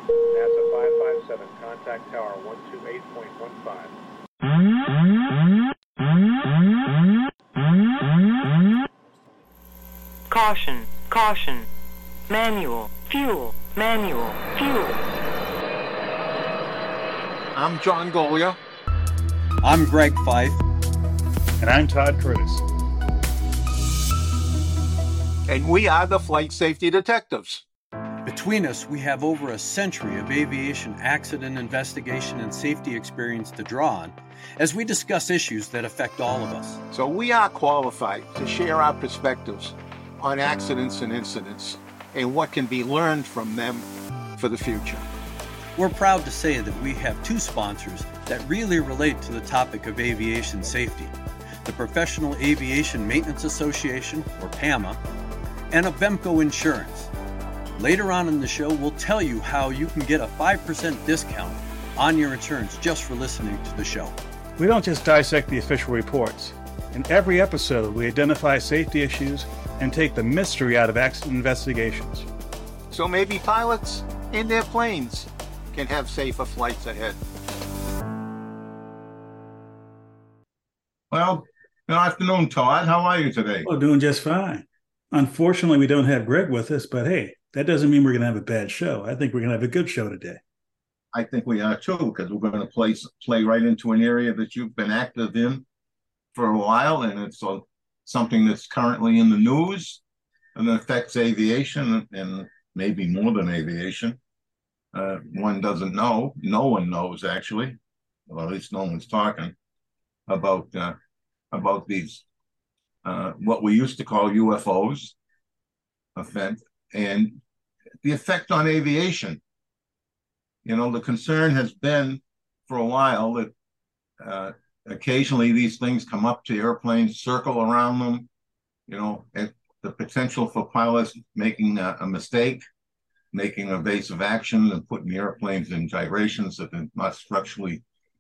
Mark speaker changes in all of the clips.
Speaker 1: NASA 557, contact tower 128.15.
Speaker 2: Caution, caution. Manual, fuel, manual, fuel.
Speaker 3: I'm John Golia.
Speaker 4: I'm Greg Fife.
Speaker 5: And I'm Todd Curtis.
Speaker 3: And we are the Flight Safety Detectives.
Speaker 4: Between us, we have over a century of aviation accident investigation and safety experience to draw on as we discuss issues that affect all of us.
Speaker 3: So we are qualified to share our perspectives on accidents and incidents and what can be learned from them for the future.
Speaker 4: We're proud to say that we have two sponsors that really relate to the topic of aviation safety: the Professional Aviation Maintenance Association, or PAMA, and Avemco Insurance. Later on in the show, we'll tell you how you can get a 5% discount on your insurance just for listening to the show.
Speaker 5: We don't just dissect the official reports. In every episode, we identify safety issues and take the mystery out of accident investigations.
Speaker 3: So maybe pilots and their planes can have safer flights ahead.
Speaker 6: Well, good afternoon, Todd. How are you today?
Speaker 5: Oh, doing just fine. Unfortunately, we don't have Greg with us, but hey, that doesn't mean we're going to have a bad show. I think we're going to have a good show today.
Speaker 6: I think we are too, because we're going to play right into an area that you've been active in for a while, and it's something that's currently in the news and affects aviation, and maybe more than aviation. One doesn't know. No one knows, actually. Well, at least no one's talking about these, what we used to call UFOs, and the effect on aviation. You know, the concern has been for a while that occasionally these things come up to airplanes, circle around them, you know, and the potential for pilots making a mistake, making evasive action and putting the airplanes in gyrations that they're not structurally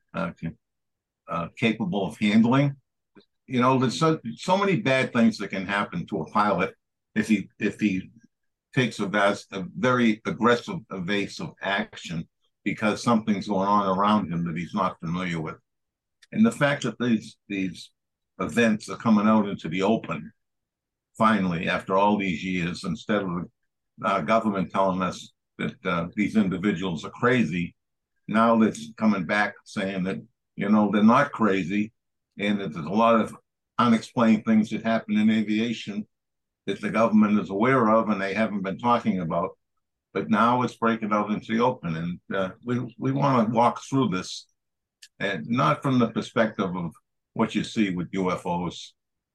Speaker 6: capable of handling. You know, there's so many bad things that can happen to a pilot if he takes a very aggressive, evasive action because something's going on around him that he's not familiar with. And the fact that these events are coming out into the open, finally, after all these years, instead of the government telling us that these individuals are crazy, now it's coming back saying that, you know, they're not crazy, and that there's a lot of unexplained things that happen in aviation that the government is aware of and they haven't been talking about. But now it's breaking out into the open, and we want to walk through this, and not from the perspective of what you see with UFOs,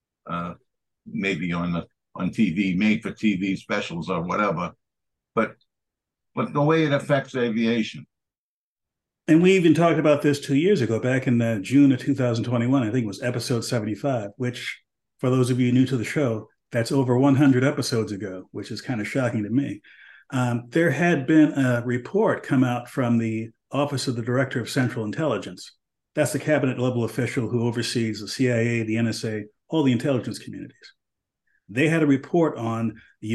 Speaker 6: maybe on TV, made for TV specials or whatever, but the way it affects aviation.
Speaker 5: And we even talked about this 2 years ago, back in June of 2021. I think it was episode 75, which, for those of you new to the show, that's over 100 episodes ago, which is kind of shocking to me. There had been a report come out from the Office of the Director of Central Intelligence. That's the cabinet level official who oversees the CIA, the NSA, all the intelligence communities. They had a report on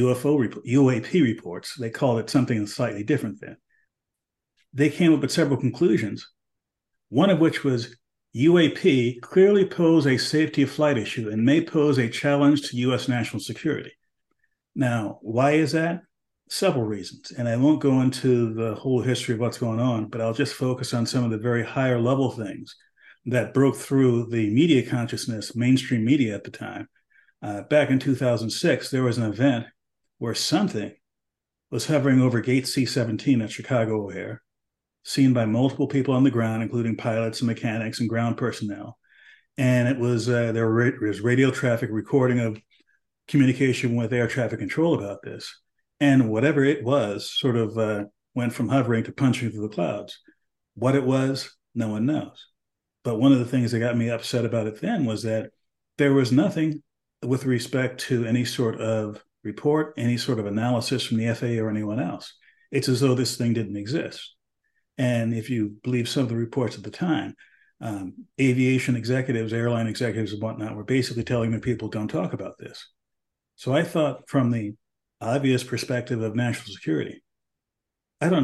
Speaker 5: UAP reports. They called it something slightly different then. They came up with several conclusions, one of which was UAP clearly pose a safety of flight issue and may pose a challenge to U.S. national security. Now, why is that? Several reasons. And I won't go into the whole history of what's going on, but I'll just focus on some of the very higher level things that broke through the media consciousness, mainstream media at the time. Back in 2006, there was an event where something was hovering over Gate C-17 at Chicago O'Hare, seen by multiple people on the ground, including pilots and mechanics and ground personnel. And it was there was radio traffic recording of communication with air traffic control about this. And whatever it was sort of went from hovering to punching through the clouds. What it was, no one knows. But one of the things that got me upset about it then was that there was nothing with respect to any sort of report, any sort of analysis from the FAA or anyone else. It's as though this thing didn't exist. And if you believe some of the reports at the time, aviation executives, airline executives and whatnot were basically telling the people, don't talk about this. So I thought, from the obvious perspective of national security, I don't know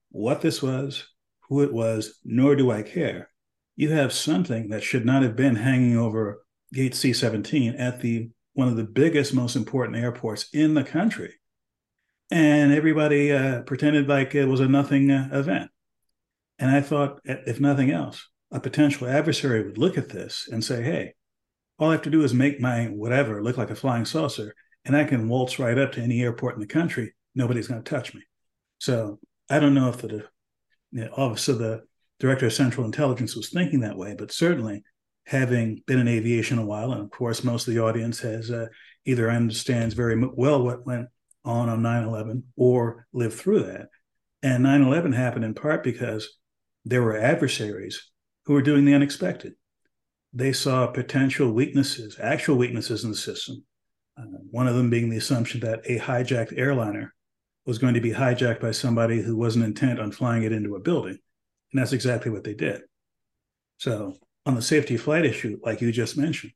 Speaker 5: what this was, who it was, nor do I care. You have something that should not have been hanging over Gate C-17 at one of the biggest, most important airports in the country. And everybody pretended like it was a nothing event. And I thought, if nothing else, a potential adversary would look at this and say, hey, all I have to do is make my whatever look like a flying saucer, and I can waltz right up to any airport in the country. Nobody's going to touch me. So I don't know if the Office of the Director of Central Intelligence was thinking that way, but certainly having been in aviation a while, and of course most of the audience has either understands very well what went on 9/11 or lived through that. And 9/11 happened in part because there were adversaries who were doing the unexpected. They saw potential weaknesses, actual weaknesses in the system. One of them being the assumption that a hijacked airliner was going to be hijacked by somebody who wasn't intent on flying it into a building. And that's exactly what they did. So on the safety flight issue, like you just mentioned,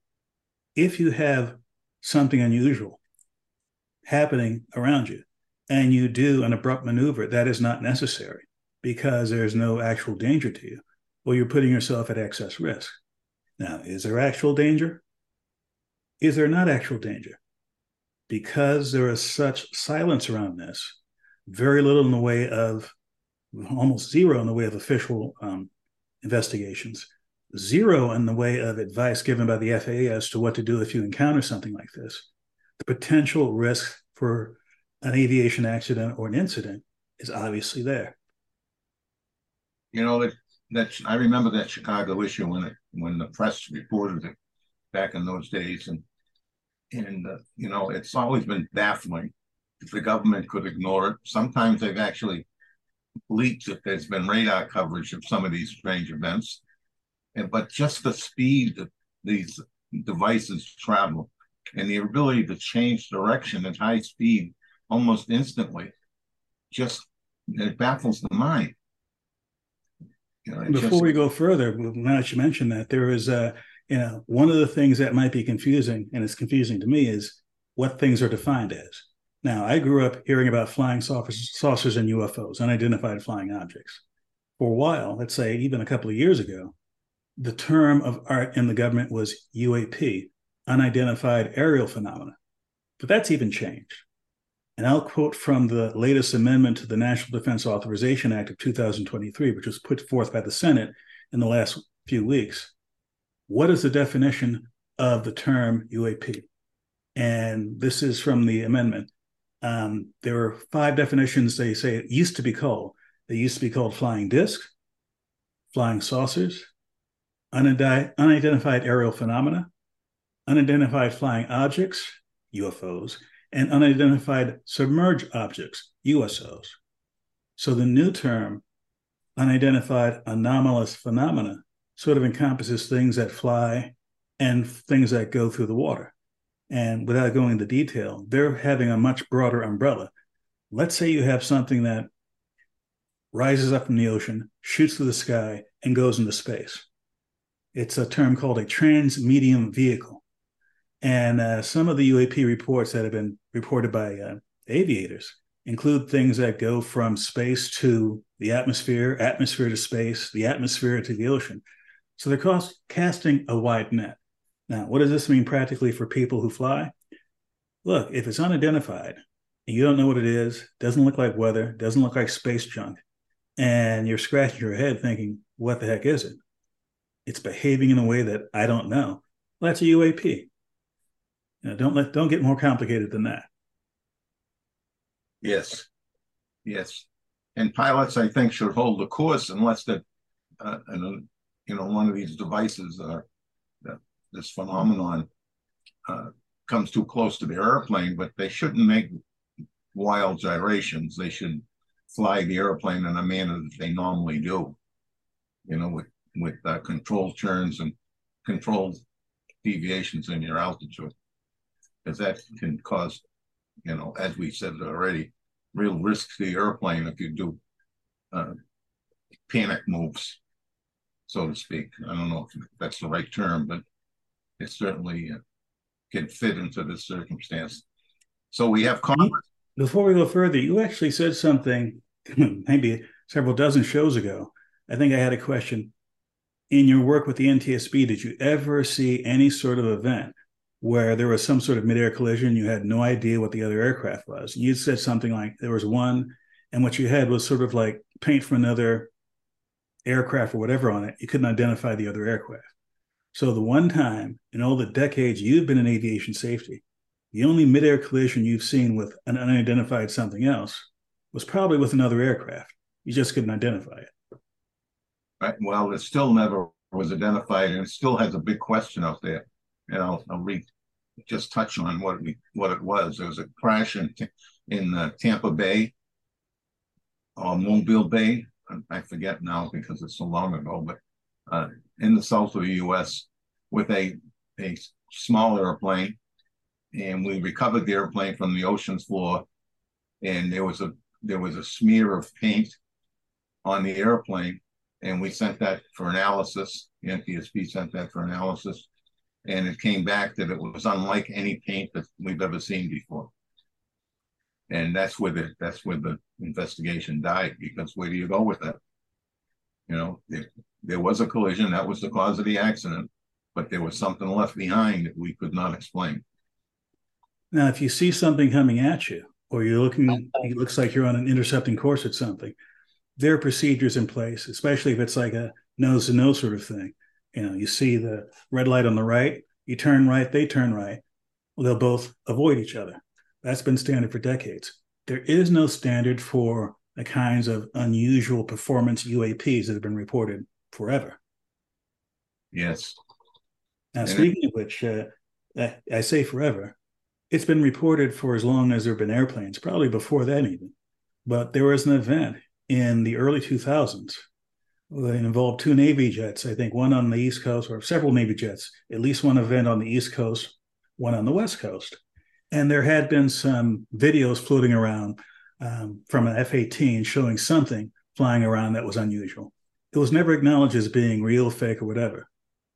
Speaker 5: if you have something unusual happening around you and you do an abrupt maneuver that is not necessary because there's no actual danger to you, well, you're putting yourself at excess risk. Now, is there actual danger? Is there not actual danger? Because there is such silence around this, very little in the way of, almost zero in the way of official investigations, zero in the way of advice given by the FAA as to what to do if you encounter something like this. The potential risk for an aviation accident or an incident is obviously there.
Speaker 6: You know, that I remember that Chicago issue when the press reported it back in those days, and you know, it's always been baffling if the government could ignore it. Sometimes they've actually leaked if there's been radar coverage of some of these strange events, but just the speed that these devices travel and the ability to change direction at high speed almost instantly, just it baffles the mind. You know,
Speaker 5: Before we go further, now that you mentioned that, there is one of the things that might be confusing, and it's confusing to me, is what things are defined as. Now, I grew up hearing about flying saucers and UFOs, unidentified flying objects. For a while, let's say even a couple of years ago, the term of art in the government was UAP, unidentified aerial phenomena. But that's even changed. And I'll quote from the latest amendment to the National Defense Authorization Act of 2023, which was put forth by the Senate in the last few weeks. What is the definition of the term UAP? And this is from the amendment. There are 5 definitions they say it used to be called. They used to be called flying discs, flying saucers, unidentified aerial phenomena, unidentified flying objects, UFOs, and unidentified submerged objects, USOs. So the new term, unidentified anomalous phenomena, sort of encompasses things that fly and things that go through the water. And without going into detail, they're having a much broader umbrella. Let's say you have something that rises up from the ocean, shoots through the sky, and goes into space. It's a term called a transmedium vehicle. And some of the UAP reports that have been reported by aviators include things that go from space to the atmosphere, atmosphere to space, the atmosphere to the ocean. So they're casting a wide net. Now, what does this mean practically for people who fly? Look, if it's unidentified and you don't know what it is, doesn't look like weather, doesn't look like space junk, and you're scratching your head thinking, what the heck is it? It's behaving in a way that I don't know. Well, that's a UAP. You know, don't get more complicated than that.
Speaker 6: Yes. And pilots, I think, should hold the course unless that, one of these devices, this phenomenon, comes too close to the airplane. But they shouldn't make wild gyrations. They should fly the airplane in a manner that they normally do. You know, with controlled turns and controlled deviations in your altitude, because that can cause, as we said already, real risk to the airplane if you do panic moves, so to speak. I don't know if that's the right term, but it certainly can fit into this circumstance. So we have Congress.
Speaker 5: Before we go further, you actually said something maybe several dozen shows ago, I think I had a question. In your work with the NTSB, did you ever see any sort of event where there was some sort of midair collision? You had no idea what the other aircraft was. You said something like there was one, and what you had was sort of like paint from another aircraft or whatever on it. You couldn't identify the other aircraft. So the one time in all the decades you've been in aviation safety, the only midair collision you've seen with an unidentified something else was probably with another aircraft. You just couldn't identify it.
Speaker 6: Right. Well, it still never was identified, and it still has a big question out there. I'll just touch on what it was. There was a crash in Tampa Bay or Mobile Bay. I forget now because it's so long ago, but in the south of the U.S. with a small airplane, and we recovered the airplane from the ocean's floor, and there was a smear of paint on the airplane. And we sent that for analysis. The NTSB sent that for analysis. And it came back that it was unlike any paint that we've ever seen before. And that's where the investigation died, because where do you go with that? There was a collision. That was the cause of the accident. But there was something left behind that we could not explain.
Speaker 5: Now, if you see something coming at you, or it looks like you're on an intercepting course at something, there are procedures in place, especially if it's like a nose-to-nose sort of thing. You see the red light on the right, you turn right, they turn right. Well, they'll both avoid each other. That's been standard for decades. There is no standard for the kinds of unusual performance UAPs that have been reported forever.
Speaker 6: Yes.
Speaker 5: Now, speaking of which, I say forever, it's been reported for as long as there have been airplanes, probably before that even. But there was an event in the early 2000s. It involved two Navy jets, I think one on the East Coast, or several Navy jets, at least one event on the East Coast, one on the West Coast. And there had been some videos floating around from an F-18 showing something flying around that was unusual. It was never acknowledged as being real, fake, or whatever.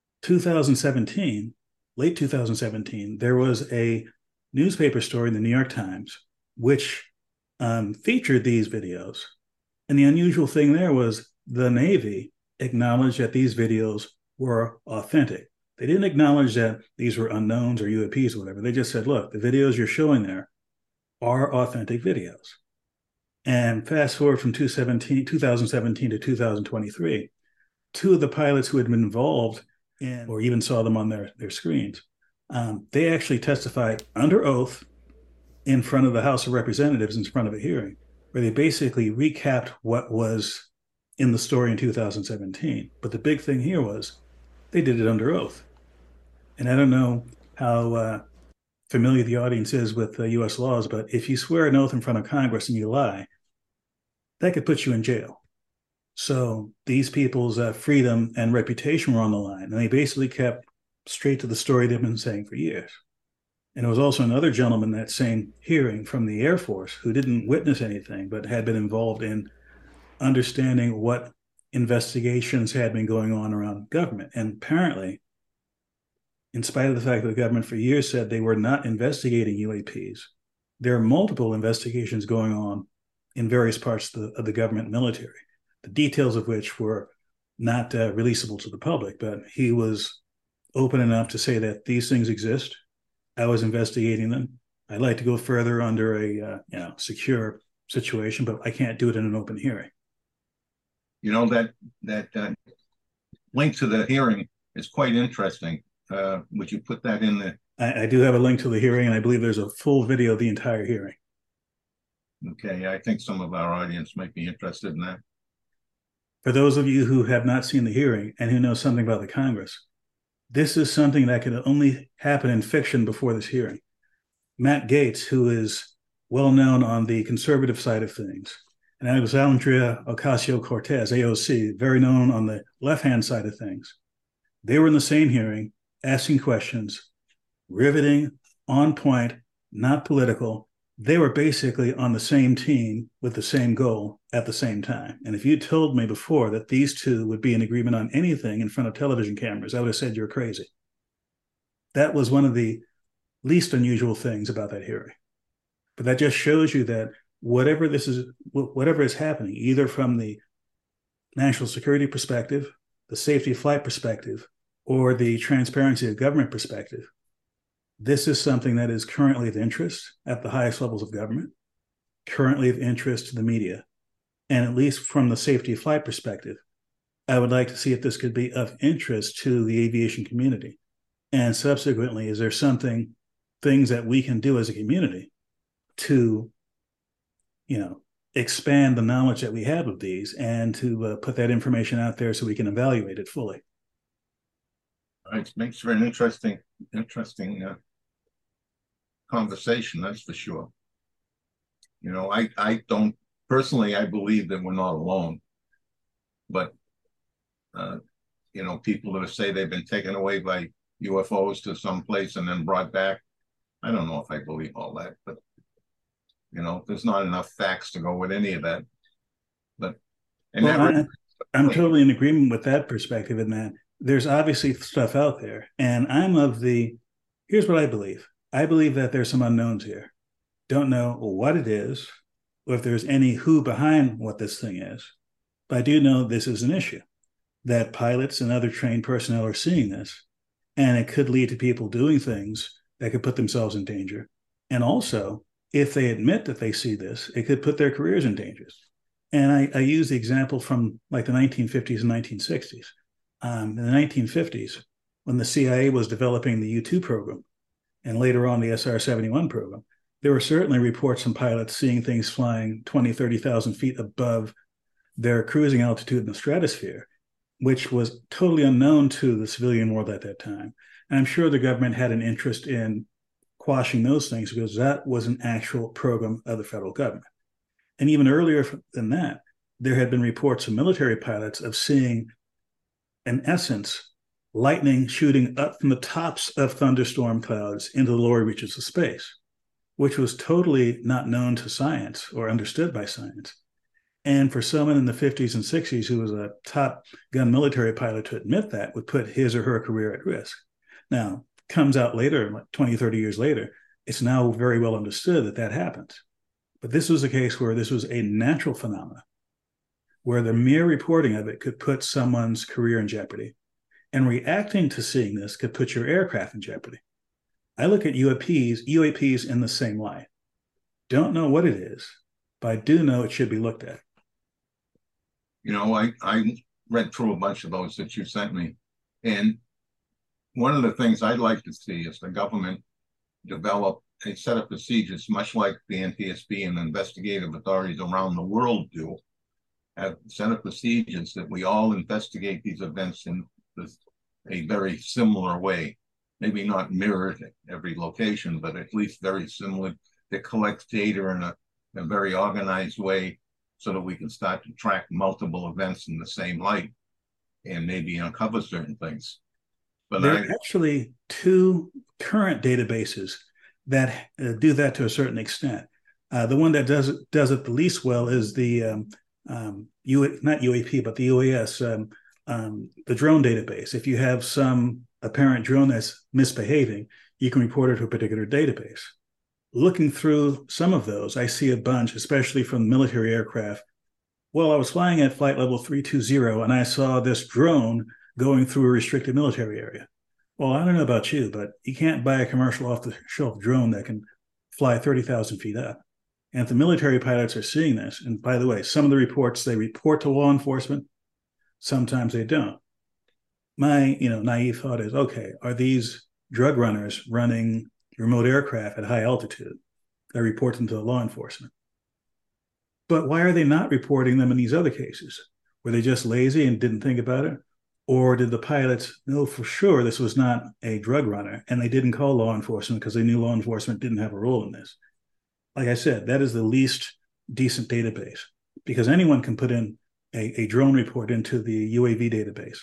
Speaker 5: 2017, late 2017, there was a newspaper story in the New York Times which featured these videos. And the unusual thing there was the Navy acknowledged that these videos were authentic. They didn't acknowledge that these were unknowns or UAPs or whatever. They just said, look, the videos you're showing there are authentic videos. And fast forward from 2017 to 2023, two of the pilots who had been involved in, or even saw them on their screens, they actually testified under oath in front of the House of Representatives in front of a hearing, where they basically recapped what was in the story in 2017. But the big thing here was they did it under oath. And I don't know how familiar the audience is with U.S. laws, but if you swear an oath in front of Congress and you lie, that could put you in jail. So these people's freedom and reputation were on the line, and they basically kept straight to the story they've been saying for years. And there was also another gentleman in that same hearing from the Air Force who didn't witness anything, but had been involved in understanding what investigations had been going on around government. And apparently, in spite of the fact that the government for years said they were not investigating UAPs, there are multiple investigations going on in various parts of the government military, the details of which were not releasable to the public. But he was open enough to say that these things exist. I was investigating them. I'd like to go further under a secure situation, but I can't do it in an open hearing. That
Speaker 6: link to the hearing is quite interesting. Would you put that in the?
Speaker 5: I do have a link to the hearing, and I believe there's a full video of the entire hearing.
Speaker 6: Okay, I think some of our audience might be interested in that.
Speaker 5: For those of you who have not seen the hearing and who know something about the Congress, this is something that could only happen in fiction before this hearing. Matt Gaetz, who is well known on the conservative side of things, and Alexandria Ocasio-Cortez, AOC, very known on the left-hand side of things, they were in the same hearing, asking questions, riveting, on point, not political. They were basically on the same team with the same goal at the same time. And if you told me before that these two would be in agreement on anything in front of television cameras, I would have said you're crazy. That was one of the least unusual things about that hearing. But that just shows you that whatever is happening, either from the national security perspective, the safety of flight perspective, or the transparency of government perspective, this is something that is currently of interest at the highest levels of government, currently of interest to the media. And at least from the safety of flight perspective, I would like to see if this could be of interest to the aviation community. And subsequently, is there things that we can do as a community to, expand the knowledge that we have of these and to put that information out there so we can evaluate it fully.
Speaker 6: It makes for an interesting conversation, that's for sure. I don't personally, I believe that we're not alone, but people that say they've been taken away by UFOs to some place and then brought back, I don't know if I believe all that, but there's not enough facts to go with any of that. But
Speaker 5: I'm totally in agreement with that perspective, in that there's obviously stuff out there, and here's what I believe. I believe that there's some unknowns here. Don't know what it is, or if there's any who behind what this thing is. But I do know this is an issue, that pilots and other trained personnel are seeing this, and it could lead to people doing things that could put themselves in danger. And also, if they admit that they see this, it could put their careers in danger. And I use the example from like the 1950s and 1960s. In the 1950s, when the CIA was developing the U-2 program, and later on the SR-71 program, there were certainly reports from pilots seeing things flying 20, 30,000 feet above their cruising altitude in the stratosphere, which was totally unknown to the civilian world at that time. And I'm sure the government had an interest in quashing those things because that was an actual program of the federal government. And even earlier than that, there had been reports of military pilots of seeing, in essence, lightning shooting up from the tops of thunderstorm clouds into the lower reaches of space, which was totally not known to science or understood by science. And for someone in the 50s and 60s who was a top gun military pilot to admit that would put his or her career at risk. Now, comes out later, like 20, 30 years later, it's now very well understood that happens. But this was a case where this was a natural phenomenon, where the mere reporting of it could put someone's career in jeopardy, and reacting to seeing this could put your aircraft in jeopardy. I look at UAPs in the same light. Don't know what it is, but I do know it should be looked at.
Speaker 6: I read through a bunch of those that you sent me, and one of the things I'd like to see is the government develop a set of procedures, much like the NTSB and investigative authorities around the world do, have a set of procedures that we all investigate these events in a very similar way. Maybe not mirrored at every location, but at least very similar, that collects data in a very organized way so that we can start to track multiple events in the same light and maybe uncover certain things. But
Speaker 5: there are actually two current databases that do that to a certain extent. The one that does it the least well is the not UAP, but the UAS, the drone database. If you have some apparent drone that's misbehaving, you can report it to a particular database. Looking through some of those, I see a bunch, especially from military aircraft. Well, I was flying at flight level 320 and I saw this drone going through a restricted military area. Well, I don't know about you, but you can't buy a commercial off-the-shelf drone that can fly 30,000 feet up. And if the military pilots are seeing this, and by the way, some of the reports, they report to law enforcement, sometimes they don't. My naive thought is, okay, are these drug runners running remote aircraft at high altitude? They report them to the law enforcement. But why are they not reporting them in these other cases? Were they just lazy and didn't think about it? Or did the pilots know for sure this was not a drug runner and they didn't call law enforcement because they knew law enforcement didn't have a role in this? Like I said, that is the least decent database because anyone can put in a drone report into the UAV database.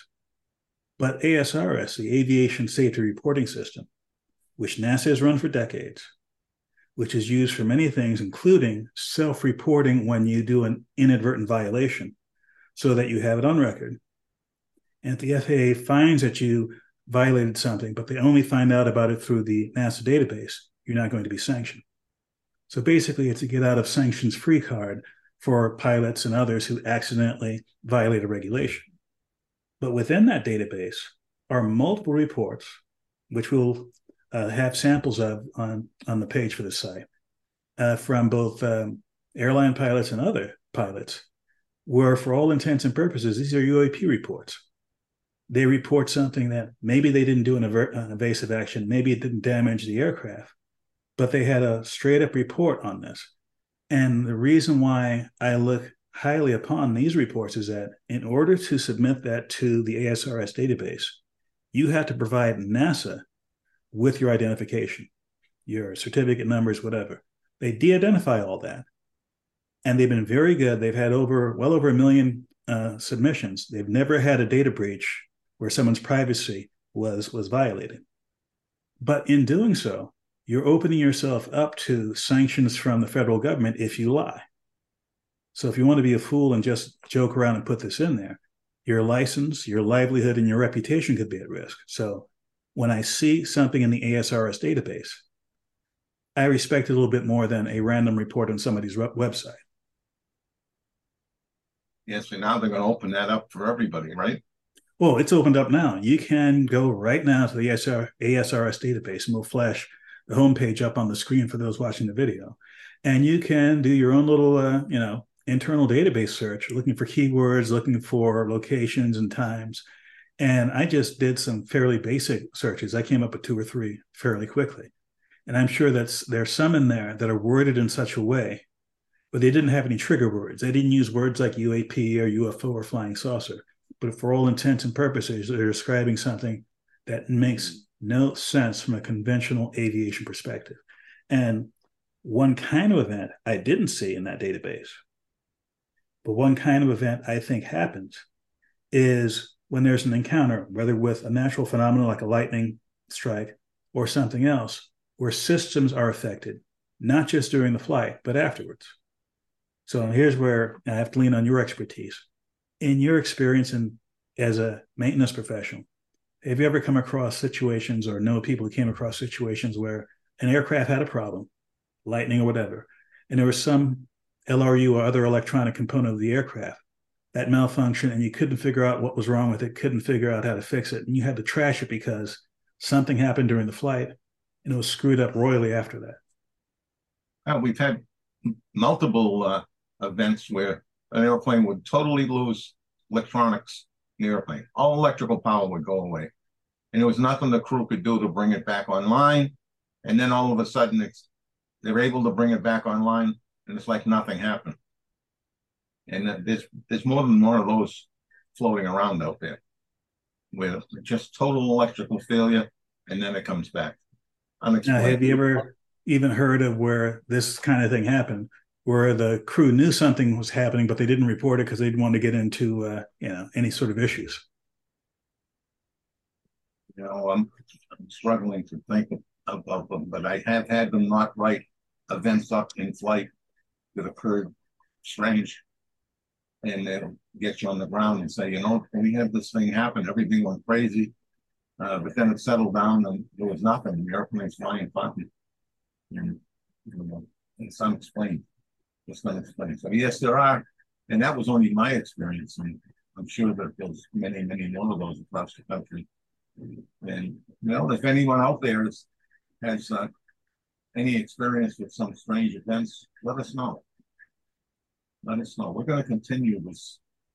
Speaker 5: But ASRS, the Aviation Safety Reporting System, which NASA has run for decades, which is used for many things, including self-reporting when you do an inadvertent violation so that you have it on record. And if the FAA finds that you violated something, but they only find out about it through the NASA database, you're not going to be sanctioned. So basically, it's a get out of sanctions free card for pilots and others who accidentally violate a regulation. But within that database are multiple reports, which we'll have samples of on the page for the site, from both airline pilots and other pilots, where for all intents and purposes, these are UAP reports. They report something that maybe they didn't do an evasive action, maybe it didn't damage the aircraft, but they had a straight up report on this. And the reason why I look highly upon these reports is that in order to submit that to the ASRS database, you have to provide NASA with your identification, your certificate numbers, whatever. They de-identify all that. And they've been very good. They've had well over 1 million submissions. They've never had a data breach where someone's privacy was violated. But in doing so, you're opening yourself up to sanctions from the federal government if you lie. So if you want to be a fool and just joke around and put this in there, your license, your livelihood, and your reputation could be at risk. So when I see something in the ASRS database, I respect it a little bit more than a random report on somebody's website.
Speaker 6: Yes, and now they're going to open that up for everybody, right?
Speaker 5: Well, it's opened up now. You can go right now to the ASRS database, and we'll flash the homepage up on the screen for those watching the video. And you can do your own little, internal database search, looking for keywords, looking for locations and times. And I just did some fairly basic searches. I came up with 2 or 3 fairly quickly. And I'm sure there's some in there that are worded in such a way, but they didn't have any trigger words. They didn't use words like UAP or UFO or flying saucer. But for all intents and purposes, they're describing something that makes no sense from a conventional aviation perspective. And one kind of event I didn't see in that database, but one kind of event I think happens is when there's an encounter, whether with a natural phenomenon like a lightning strike or something else, where systems are affected, not just during the flight, but afterwards. So here's where I have to lean on your expertise. In your experience as a maintenance professional, have you ever come across situations or know people who came across situations where an aircraft had a problem, lightning or whatever, and there was some LRU or other electronic component of the aircraft that malfunctioned and you couldn't figure out what was wrong with it, couldn't figure out how to fix it, and you had to trash it because something happened during the flight and it was screwed up royally after that?
Speaker 6: We've had multiple events where an airplane would totally lose electronics in the airplane. All electrical power would go away. And there was nothing the crew could do to bring it back online. And then all of a sudden, they're able to bring it back online, and it's like nothing happened. And there's more than one of those floating around out there, where just total electrical failure, and then it comes back.
Speaker 5: Now, have you ever even heard of where this kind of thing happened, where the crew knew something was happening, but they didn't report it because they didn't want to get into any sort of issues?
Speaker 6: I'm struggling to think of them, but I have had them not write events up in flight that occurred strange, and they'll get you on the ground and say, we had this thing happen, everything went crazy, but then it settled down and there was nothing. The airplane's flying fine, and it's unexplained. It's unexplained. So yes, there are, and that was only my experience, and I'm sure that there's many, many more of those across the country. And if anyone out there has any experience with some strange events, let us know. Let us know. We're going to continue this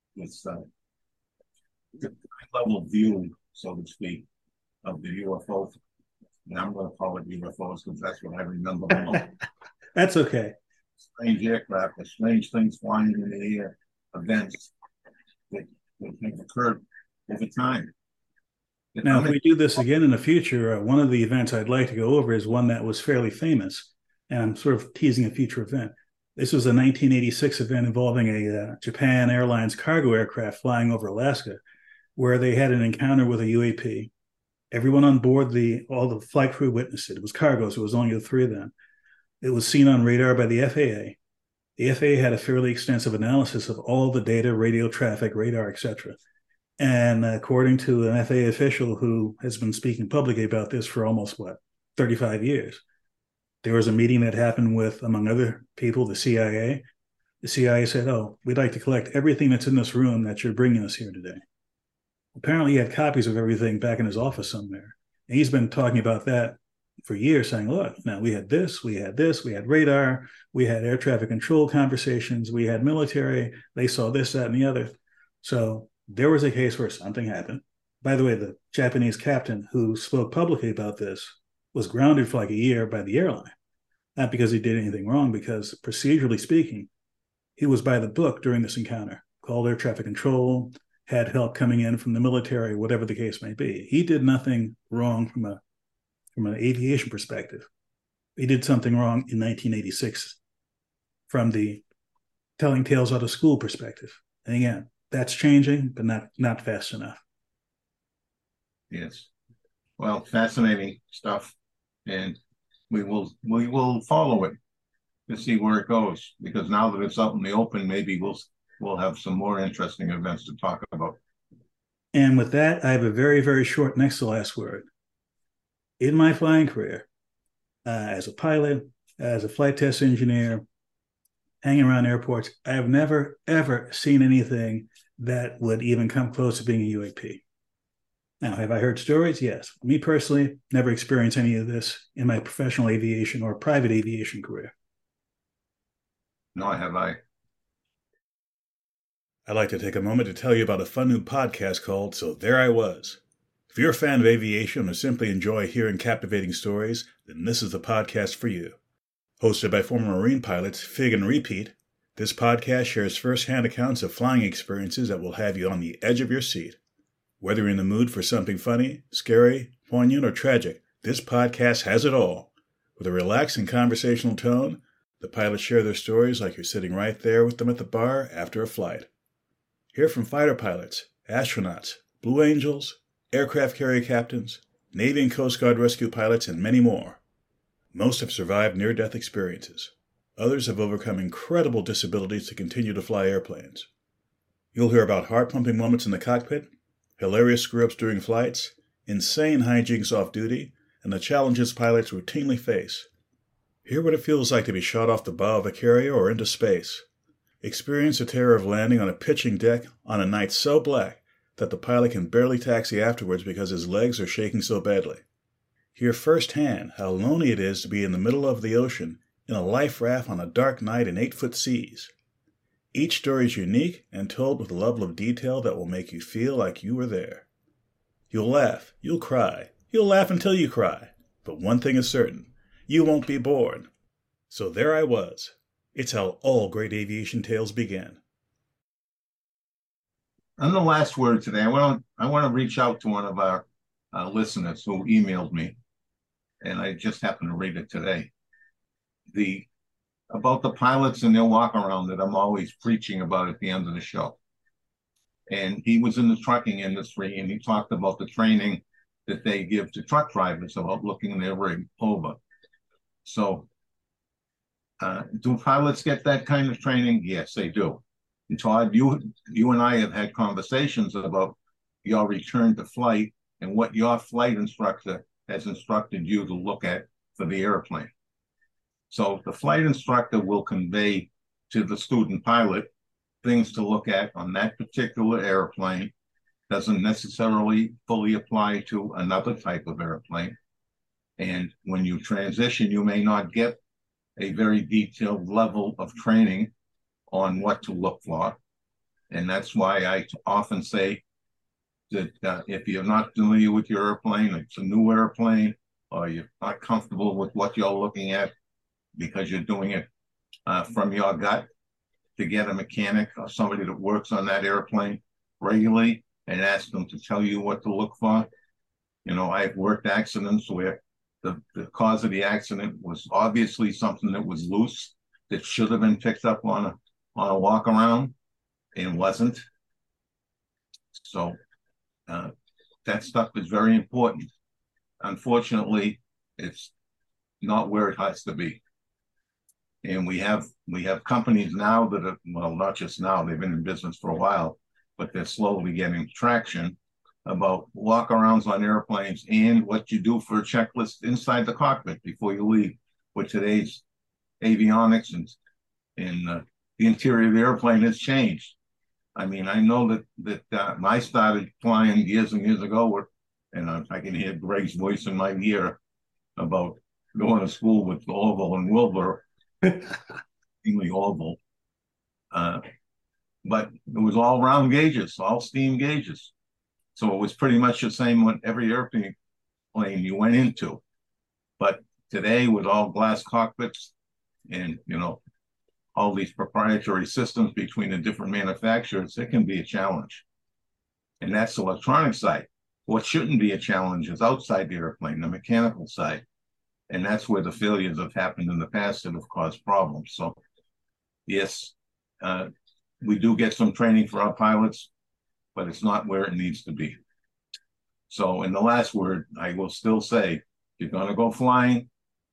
Speaker 6: level view, so to speak, of the UFO. And I'm going to call it UFOs because that's what I remember most.
Speaker 5: That's okay.
Speaker 6: Strange aircraft, the strange things flying in the air, events that have occurred over time.
Speaker 5: Now, if we do this again in the future, one of the events I'd like to go over is one that was fairly famous, and I'm sort of teasing a future event. This was a 1986 event involving a Japan Airlines cargo aircraft flying over Alaska, where they had an encounter with a UAP. Everyone on board, all the flight crew witnessed it. It was cargo, so it was only the 3 of them. It was seen on radar by the FAA. The FAA had a fairly extensive analysis of all the data, radio traffic, radar, etc. And according to an FAA official who has been speaking publicly about this for almost, 35 years, There was a meeting that happened with, among other people, the CIA. The CIA said, "Oh, we'd like to collect everything that's in this room that you're bringing us here today." Apparently, he had copies of everything back in his office somewhere. And he's been talking about that for years, saying, "Look, now we had this, we had this, we had radar, we had air traffic control conversations, we had military, they saw this, that, and the other." So there was a case where something happened. By the way, the Japanese captain who spoke publicly about this was grounded for like a year by the airline. Not because he did anything wrong, because procedurally speaking, he was by the book during this encounter, called air traffic control, had help coming in from the military, whatever the case may be. He did nothing wrong from an aviation perspective. He did something wrong in 1986 from the telling tales out of school perspective. And again, that's changing, but not fast enough.
Speaker 6: Yes. Well, fascinating stuff. And we will follow it to see where it goes, because now that it's out in the open, maybe we'll have some more interesting events to talk about.
Speaker 5: And with that, I have a very, very short next to last word. In my flying career, as a pilot, as a flight test engineer, hanging around airports, I have never, ever seen anything that would even come close to being a UAP. Now, have I heard stories? Yes. Me personally, never experienced any of this in my professional aviation or private aviation career.
Speaker 6: Nor have I.
Speaker 7: I'd like to take a moment to tell you about a fun new podcast called So There I Was. If you're a fan of aviation or simply enjoy hearing captivating stories, then this is the podcast for you. Hosted by former Marine pilots Fig and Repeat, this podcast shares first-hand accounts of flying experiences that will have you on the edge of your seat. Whether you're in the mood for something funny, scary, poignant, or tragic, this podcast has it all. With a relaxed and conversational tone, the pilots share their stories like you're sitting right there with them at the bar after a flight. Hear from fighter pilots, astronauts, Blue Angels, aircraft carrier captains, Navy and Coast Guard rescue pilots, and many more. Most have survived near-death experiences. Others have overcome incredible disabilities to continue to fly airplanes. You'll hear about heart-pumping moments in the cockpit, hilarious screw-ups during flights, insane hijinks off-duty, and the challenges pilots routinely face. Hear what it feels like to be shot off the bow of a carrier or into space. Experience the terror of landing on a pitching deck on a night so black that the pilot can barely taxi afterwards because his legs are shaking so badly. Hear firsthand how lonely it is to be in the middle of the ocean in a life raft on a dark night in 8-foot seas. Each story is unique and told with a level of detail that will make you feel like you were there. You'll laugh, you'll cry, you'll laugh until you cry, but one thing is certain, you won't be bored. So there I was. It's how all great aviation tales begin.
Speaker 6: On the last word today, I want to reach out to one of our listeners who emailed me, and I just happened to read it today. About the pilots and their walk around that I'm always preaching about at the end of the show. And he was in the trucking industry, and he talked about the training that they give to truck drivers about looking their rig over. So do pilots get that kind of training? Yes, they do. And Todd, you and I have had conversations about your return to flight and what your flight instructor has instructed you to look at for the airplane. So the flight instructor will convey to the student pilot things to look at on that particular airplane. Doesn't necessarily fully apply to another type of airplane. And when you transition, you may not get a very detailed level of training on what to look for. And that's why I often say that if you're not familiar with your airplane, it's a new airplane, or you're not comfortable with what you're looking at because you're doing it from your gut, to get a mechanic or somebody that works on that airplane regularly and ask them to tell you what to look for. You know, I've worked accidents where the cause of the accident was obviously something that was loose, that should have been picked up on a walk around, and wasn't. So that stuff is very important. Unfortunately, it's not where it has to be. And we have companies now that are, well, not just now, they've been in business for a while, but they're slowly getting traction about walk-arounds on airplanes and what you do for a checklist inside the cockpit before you leave. with today's avionics and the interior of the airplane has changed. I mean, I know that I started flying years and years ago, and I can hear Greg's voice in my ear about going to school with Orville and Wilbur, mainly Orville. But it was all round gauges, all steam gauges. So it was pretty much the same with every airplane you went into. But today, with all glass cockpits and, all these proprietary systems between the different manufacturers, it can be a challenge. And that's the electronic side. What shouldn't be a challenge is outside the airplane, the mechanical side. And that's where the failures have happened in the past that have caused problems. So, yes, we do get some training for our pilots, but it's not where it needs to be. So, in the last word, I will still say, if you're going to go flying,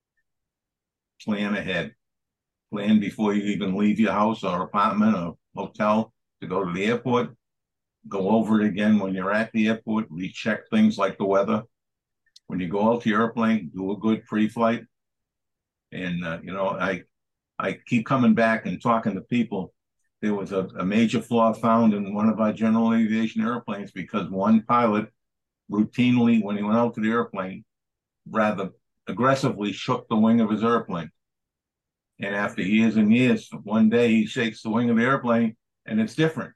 Speaker 6: plan ahead. Plan before you even leave your house or apartment or hotel to go to the airport. Go over it again when you're at the airport. Recheck things like the weather. When you go out to your airplane, do a good pre-flight. And, I keep coming back and talking to people. There was a major flaw found in one of our general aviation airplanes because one pilot routinely, when he went out to the airplane, rather aggressively shook the wing of his airplane. And after years and years, one day he shakes the wing of the airplane and it's different.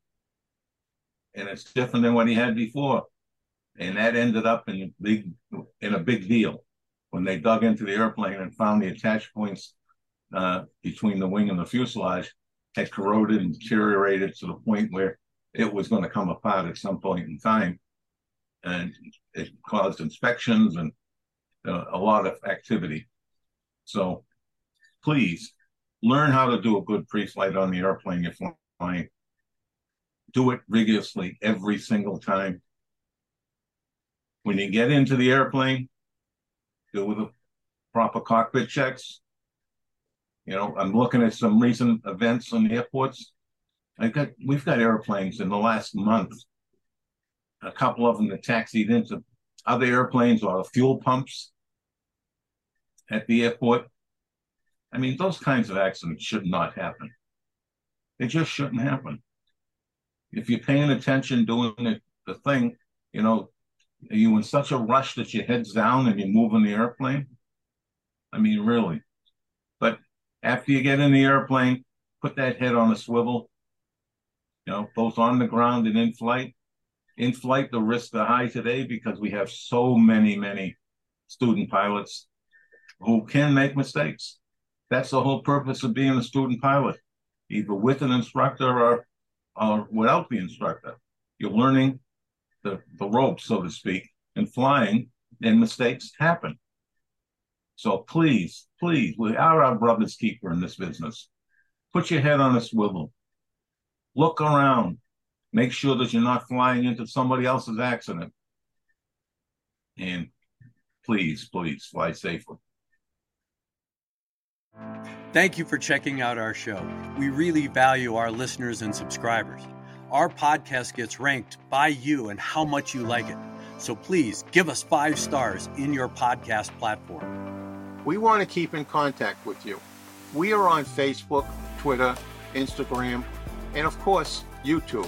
Speaker 6: And it's different than what he had before. And that ended up in a big deal when they dug into the airplane and found the attach points between the wing and the fuselage had corroded and deteriorated to the point where it was going to come apart at some point in time. And it caused inspections and a lot of activity. So please learn how to do a good pre-flight on the airplane you're flying. Do it rigorously every single time. When you get into the airplane, do the proper cockpit checks. I'm looking at some recent events on the airports. We've got airplanes in the last month. A couple of them that taxied into other airplanes or fuel pumps at the airport. I mean, those kinds of accidents should not happen. They just shouldn't happen. If you're paying attention, doing the thing, are you in such a rush that your head's down and you're moving the airplane? I mean, really. But after you get in the airplane, put that head on a swivel, both on the ground and in flight. In flight, the risks are high today because we have so many student pilots who can make mistakes. That's the whole purpose of being a student pilot, either with an instructor or without the instructor. You're learning the ropes, so to speak, and flying, and mistakes happen. So please, we are our brother's keeper in this business. Put your head on a swivel. Look around. Make sure that you're not flying into somebody else's accident. And please fly safely.
Speaker 4: Thank you for checking out our show. We really value our listeners and subscribers. Our podcast gets ranked by you and how much you like it. So please give us 5 stars in your podcast platform.
Speaker 3: We want to keep in contact with you. We are on Facebook, Twitter, Instagram, and of course, YouTube.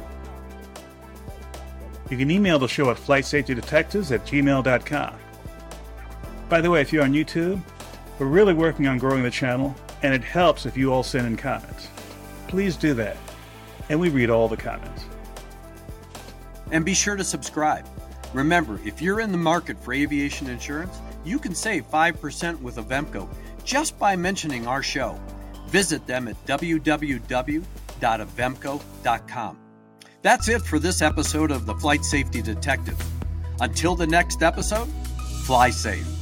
Speaker 5: You can email the show at flightsafetydetectives@gmail.com. By the way, if you're on YouTube, we're really working on growing the channel, and it helps if you all send in comments. Please do that, and we read all the comments.
Speaker 4: And be sure to subscribe. Remember, if you're in the market for aviation insurance, you can save 5% with Avemco just by mentioning our show. Visit them at www.avemco.com. That's it for this episode of the Flight Safety Detective. Until the next episode, fly safe.